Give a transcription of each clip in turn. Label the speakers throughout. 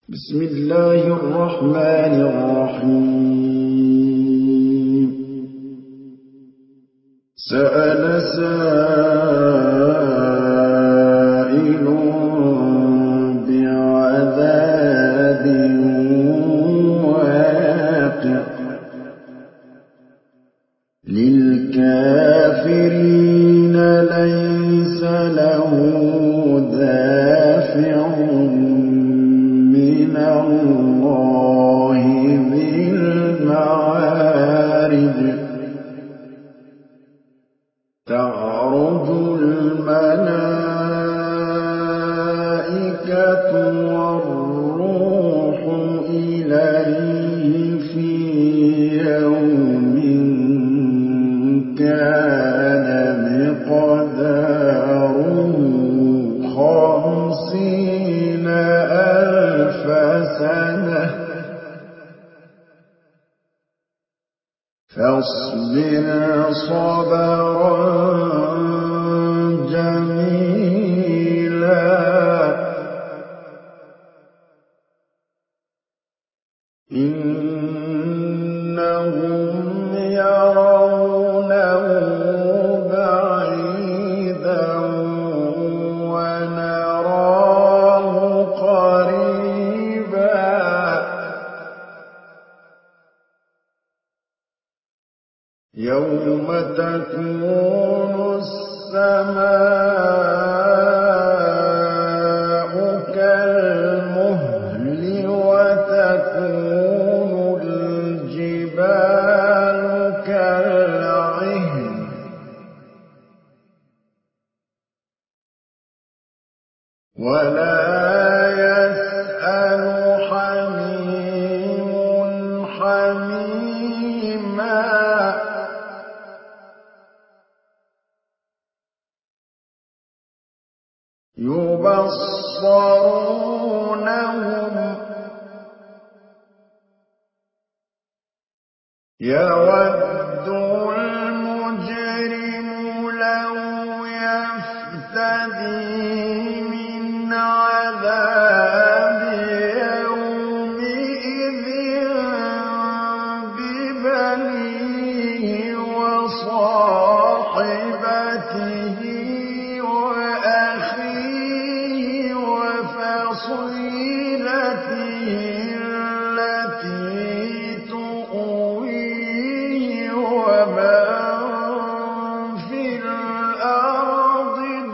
Speaker 1: بسم الله الرحمن الرحيم سأل سائل بعذاب واقع للكافرين ليس له دافع من الله ذي المعارج تعرج الملائكة والروح إليه في يوم كان مقداره 50,000 سنة فاصبر صبرا جميلا إنهم يرونه بعيدا ونراه قريبا يوم تكون السماء كالمهل وتكون الجبال كالعهن ولا يسأل حميم حميما يبصرونهم يود المجرم لو يفتدي من عذاب يومئذ ببنيه وصاحبته وأخيه وفصيلته التي تؤويه ومن في الأرض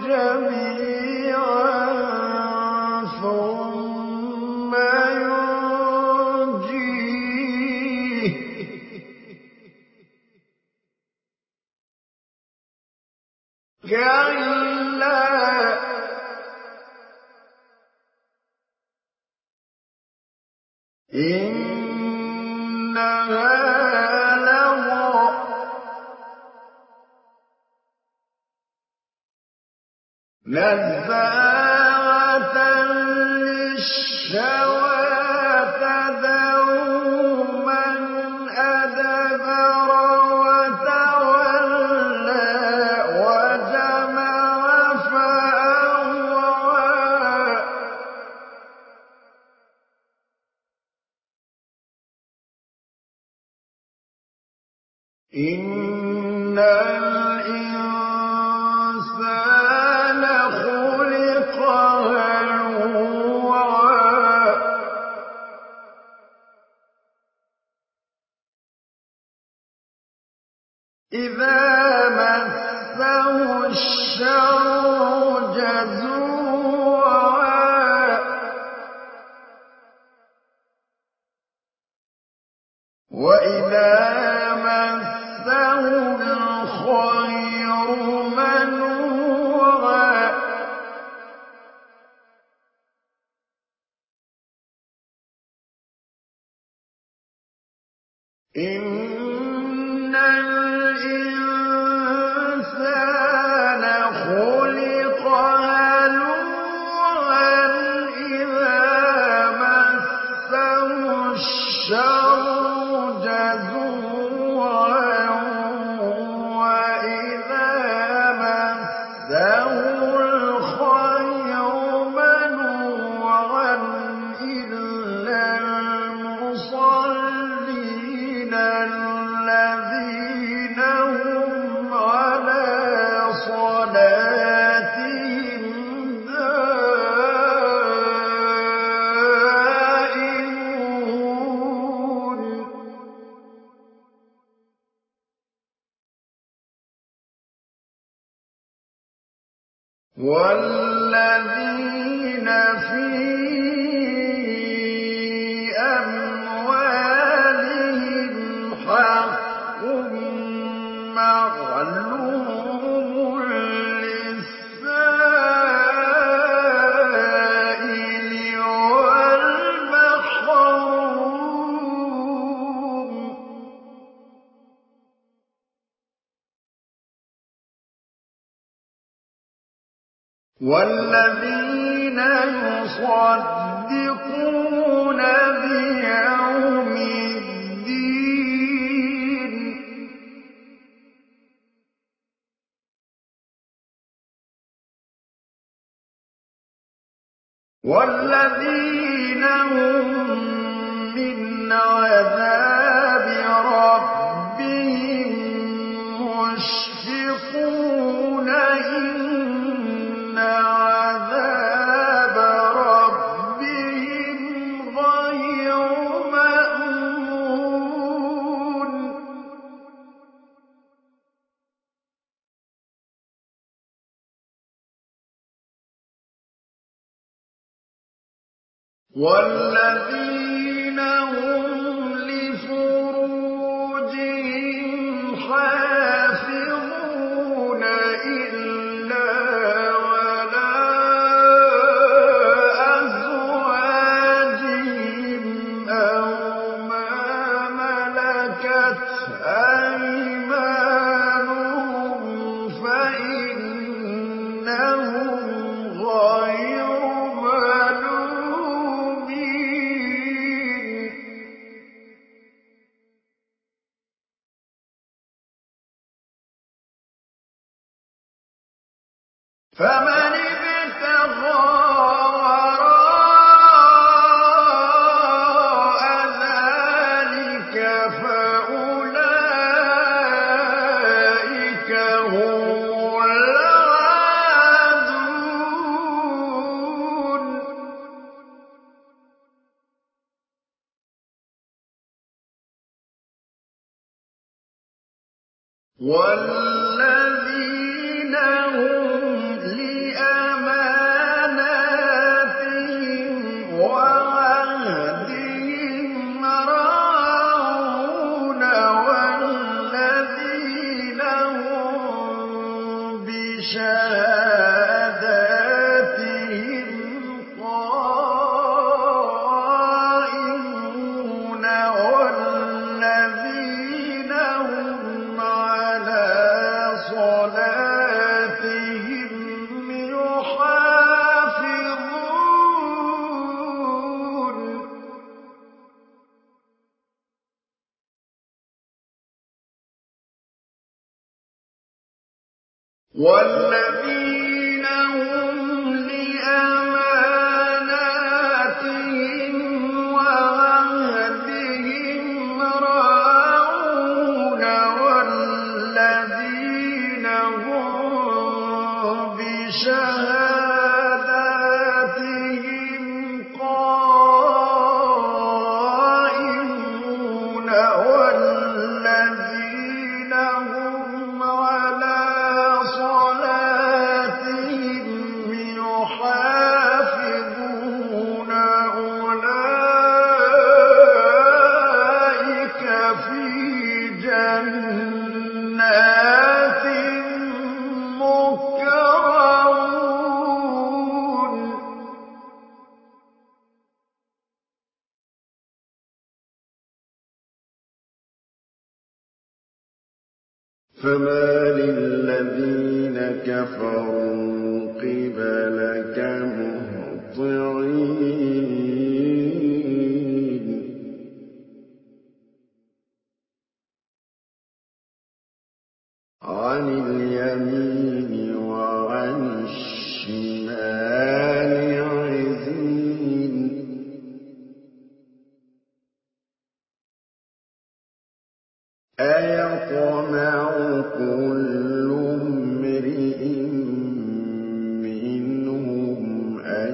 Speaker 1: جميعا ثم ينجيه كلا إنها لظى نزاعة للشوى تدعو من أدبر وتولى وجمع فأوعى إن الإنسان خلق هلوعا إذا مسه الشر جزوعا وإذا مسه الخير منوعا إن الإنسان خلق هلوعا إذا مسه الشر جزوعا وإذا مسه الخير منوعا إلا والذين في أموالهم حق معلوم للسائل والمحروم والذين يصدقون بيوم الدين والذين هم من عذاب ربهم مشفقون إن عذاب ربهم غير مأمون والذين هم لفروجهم حافظون إلا على أزواجهم أو ما ملكت أيمانهم فإنهم غير ملومين فمن ابتغى وراء ذلك فأولئك هم العادون والذين هم لأماناتهم وعهدهم راعون والذين هم بشهاداتهم قائمون والذين هم على صلاتهم يحافظون والذين هم لأماناتهم وعهدهم راعون والذين هم بشهاداتهم قائمون والذين هم على صلاتهم يحافظون أولئك في جنات مكرمون فما للذين كفروا قبلك مهطعين عن اليمين وعن الشمال عزين أيطمع كل امرئ منهم أن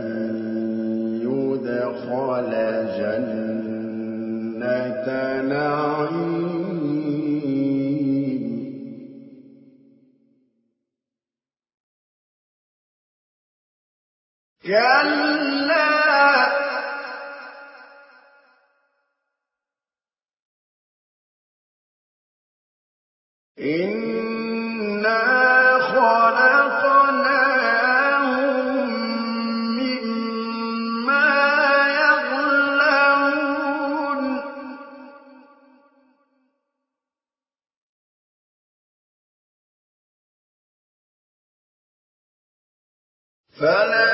Speaker 1: يدخل جنة نعيم كَلَّا إِنَّا خَلَقْنَاهُم مِّمَّا يَعْلَمُونَ فَلَا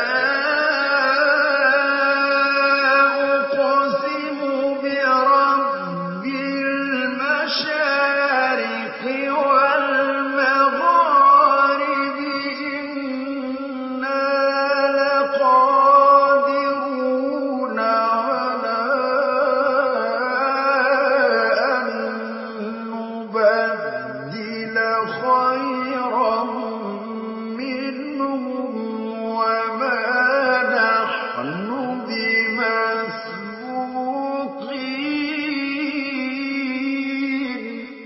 Speaker 1: أُقْسِمُ بِرَبِّ الْمَشَارِقِ وَالْمَغَارِبِ إِنَّا لَقَادِرُونَ عَلَىٰ أَن نُّبَدِّلَ خَيْرًا مِّنْهُمْ وَمَا نَحْنُ بِمَسْبُوقِينَ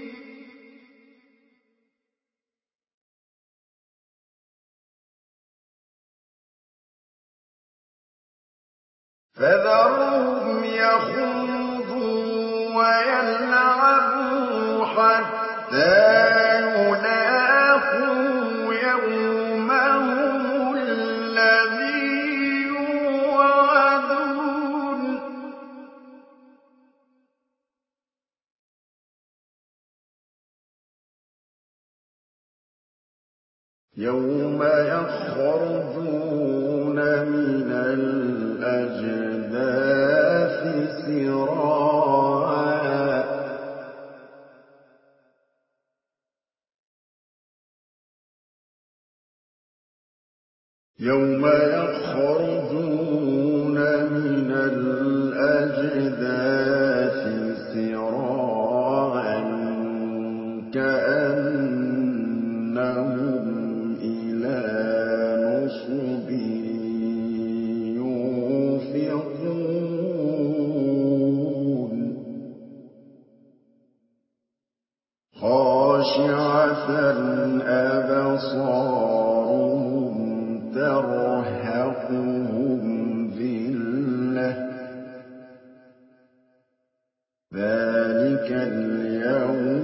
Speaker 1: فَذَرْهُمْ يَخُوضُوا وَيَلْعَبُوا حَتَّىٰ يُلَاقُوا يَوْمَهُمُ الَّذِي يُوعَدُونَ يَوْمَ يَخْرُجُونَ مِنَ الْأَجْدَاثِ سِرَاعًا يَوْمَ يَخْرُجُونَ مِنَ الْأَجْدَاثِ سِرَاعًا كَأَنَّهُمْ إِلَىٰ نُصُبٍ يُوفِضُونَ خَاشِعَةً أَبْصَارُهُمْ تَرْهَقُهُمْ ذِلَّةٌ ۚ ذَٰلِكَ الْيَوْمُ